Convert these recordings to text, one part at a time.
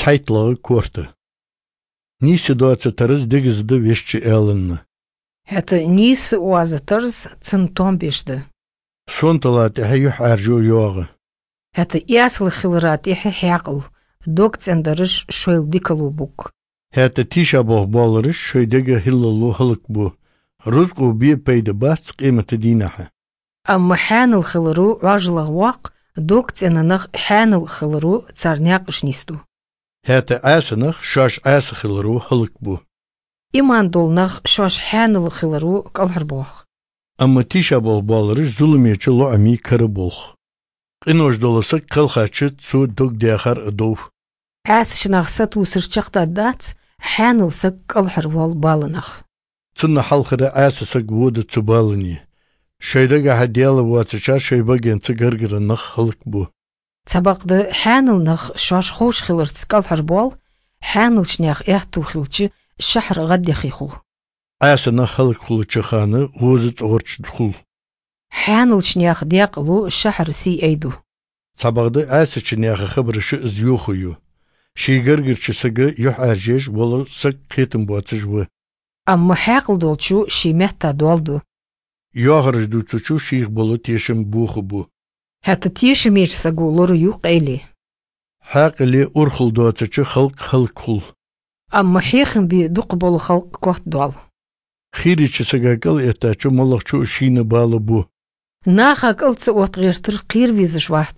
Zeitlağı kortu. Ni situatsiyatarız degizdi veşçi elini. Это нис уазатырз цинтом бешді. Сонталати hayuh arju yoğu. Это ясл хилрат ихе хяқл. Док цендарыш шойл дикалу бук. Hata tisha boğbalırış şöydege hillalu hılık bu. Rızqu bir peyde bas qıymeti dinaha. أما حانل خلرو راجل واق دوك تننخ حانل خلرو царняк шнисту. Hata asınıq şaş ası hılru hılık bu. إيمان دولنخ شوش حانل خلرو قلهر بوخ. Amma tisha boğbalırış zulümiyeci lo ami karı boğ. Qinoş dolası kılxaçı su dog diyakar ıdov. عاس شناخ ستو سرچقتا دات حانل سك قلهر وال بالنخ. Tünne halkırı asısak vudu tsubalini. Şöydege hadiyalı vatıça şöyba genti gırgırınıq hılık bu. Табақды حانل نخ شوش خوش خلرت قلهر بوال حانل شناخ إحتو خلچي شحر غد خيخو. Asınıq hılık hulu çıxanı vuzit orçid hul. حانل شناخ ديقلو شحر سي أيدو. Sabaqdı ası çinyaxı xıbrışı izyoxuyu. Şiygırgırçısıgı yuh arjej volu sık qitim boğatıj bu. أما حاقل دولچو شي مهتا دولدو. Yoğırış duçuçu şiğ bolu teşim buğu bu. هتا تيش ميش ساقو لورو يو قيلي. Haqili urxul doğatıcı xılq xılq hul. أما حيخن بي دوق بولو خلق كوحت دول. Xiriçısıga qıl etaçı moluqçu şiğni balı bu. ناخا قلت وطغيرتر قير فيزش واحد.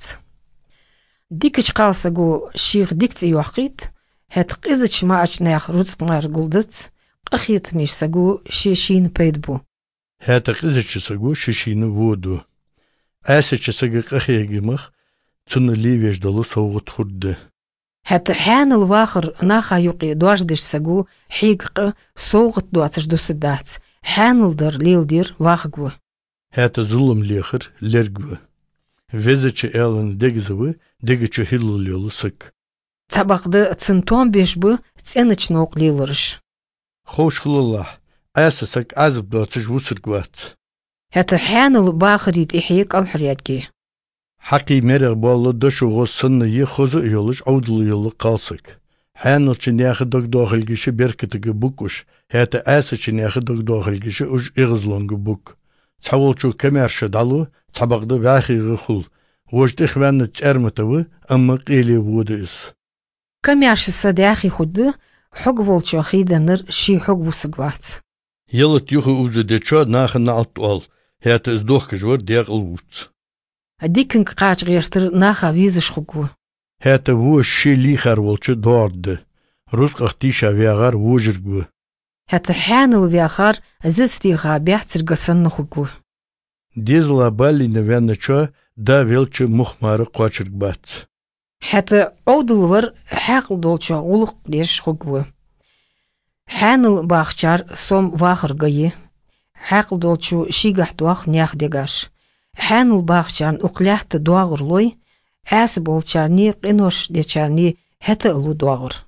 ديكش قال ساقو شيخ ديكت يوحقيت. هت قيزش ما أجناخ رزق مار قلدت. قخيت ميش ساقو شيشين بيد بو. Hata qızıçısıgı şişini vudu. Asıçısıgı qaxiyagimıq tünü livej dolu soğut xurdu. هت حان الواخر ناخا يقي دواجدش ساقو حيق صوغت دواتش دو سدات. حان الدر ليل دير واخقو. Hata zulüm lehir lergü. Veziçi elin degizıvı degiçi hillul yolu sık. Табақды цинтон беш бу ценыч ноқ лилырыш. Xoş xılullah. Asısak azıb doğatıj vusırgvat. هتا حانل باخريت إحيق الحرياتكي. Haqi meraq bollu döşü o sınны yi xozu yoluş avdulu yolu qalsık. Hanıl çinyaxı dog doğilgişi berkitigi bukuş. Hata ası çinyaxı dog doğilgişi uj iğizlongu buk. Çavulçu kemerşi dalu tabaqdı vaxiği xul. Vojdi xvanı çermıtıvı amma qili vudis. كمياش الصداخي خد حق volço خيدنر شي حق بوسقوات. Yılıt yuxu uzu deço naxını altwal. Hata izdoğkijvar deqil vuts. ديكنك قاچ غيرتر ناخا ويزش خقو. Hata vu şi lixar volçu doğardı. Ruzqaq tisha viagar vujirgu. هتا حانل وياخار زستي غابيح ترقصن خقو. Dizla bali nevenço da velçu muxmarı qoçirgbat. حتى أودلور حاقل دولچو غلق ديش خقو. حانل باخچار سوم واخر غي. حاقل دولچو شيغح دوخ نياخ ديغاش. حانل باخچان أقلحت دواغر لوي. أس بولچارني قنوش ديچارني هتا ألو دواغر.